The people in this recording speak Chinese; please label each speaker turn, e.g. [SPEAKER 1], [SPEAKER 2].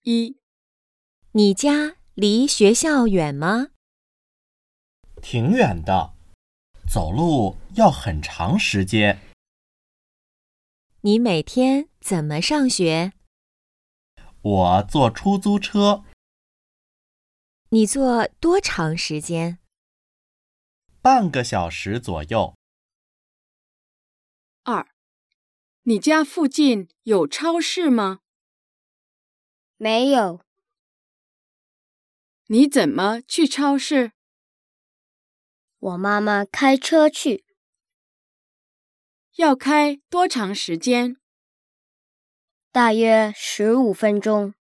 [SPEAKER 1] 1、
[SPEAKER 2] 你家离学校远吗？
[SPEAKER 3] 挺远的，走路要很长时间。
[SPEAKER 2] 你每天怎么上学？
[SPEAKER 3] 我坐出租车，
[SPEAKER 2] 你坐多长时间？
[SPEAKER 3] 半个小时左右。
[SPEAKER 1] 2、你家附近有超市吗？
[SPEAKER 4] 没有。
[SPEAKER 1] 你怎么去超市？
[SPEAKER 4] 我妈妈开车去。
[SPEAKER 1] 要开多长时间？
[SPEAKER 4] 大约15分钟。